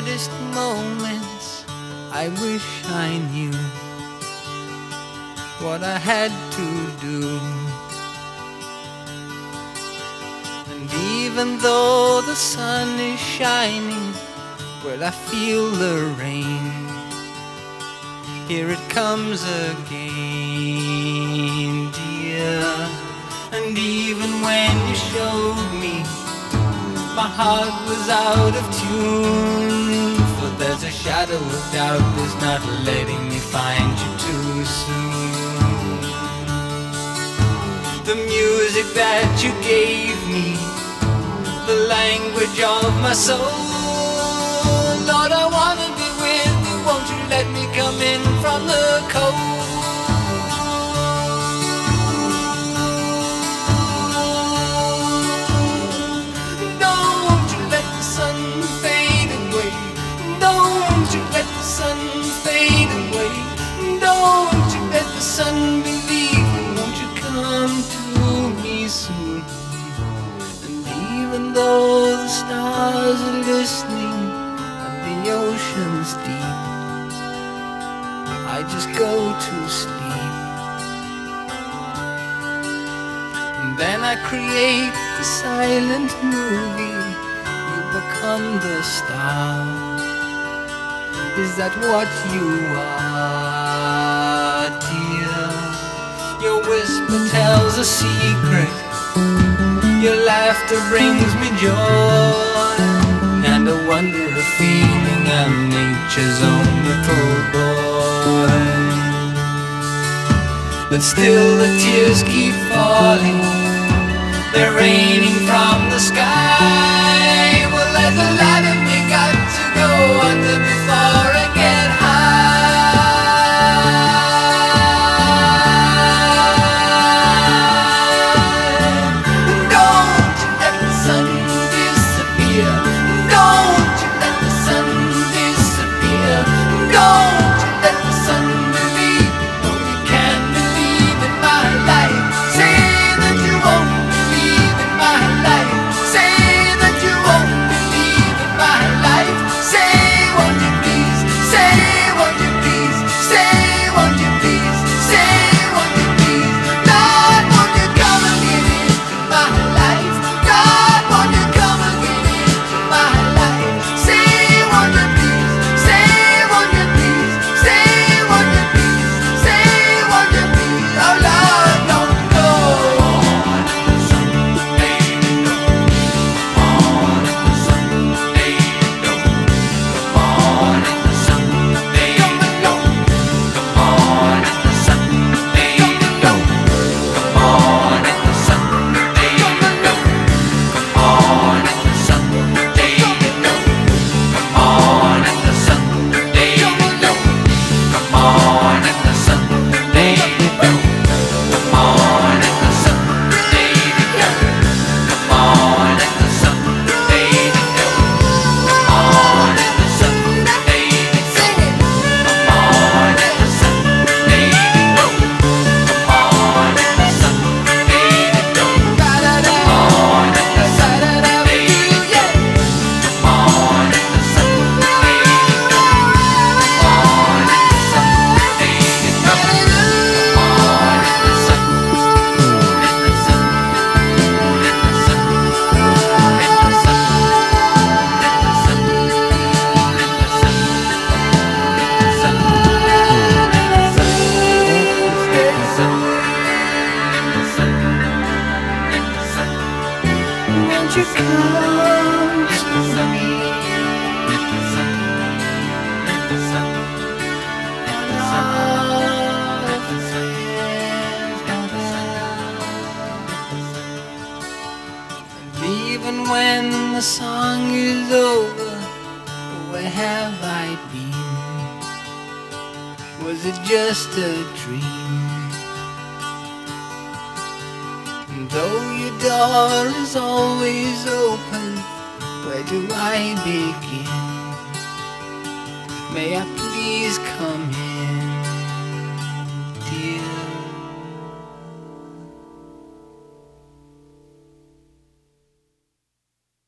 hardest moments, I wish I knew what I had to do. And even though the sun is shining, well, I feel the rain. Here it comes again, dear. And even when you showed me, my heart was out of tune. For there's a shadow of doubt that's not letting me find you too soon. The music that you gave me, the language of my soul. Lord, I wanna be with you, won't you let me come in from the cold? Sun, believe me, won't you come to me soon? And even though the stars are listening and the ocean's deep, I just go to sleep. And then I create the silent movie, you become the star. Is that what you are, dear? Your whisper tells a secret, your laughter brings me joy, and a wonder of feeling I'm nature's own little boy. But still the tears keep falling, they're raining from the sky. Well, there's a lot of me got to go under before I get high. Don't you let the sun disappear. Don't you let the sun disappear. Don't you let the sun believe. No, you can't believe in my life. Say that you won't believe in my life. Say that you won't believe in my life. Say, won't you please? Say, won't you please? Say, won't you please? Say, won't you please? Lord, won't you come and get into my life? God, won't you come and get into my life? Say, won't you please? Say, won't you please? Say, won't you please? Say, won't you please? Oh Lord, don't go. Won't you come to me? And even when the song is over, where have I been? Was it just a dream? Though your door is always open, where do I begin? May I please come in?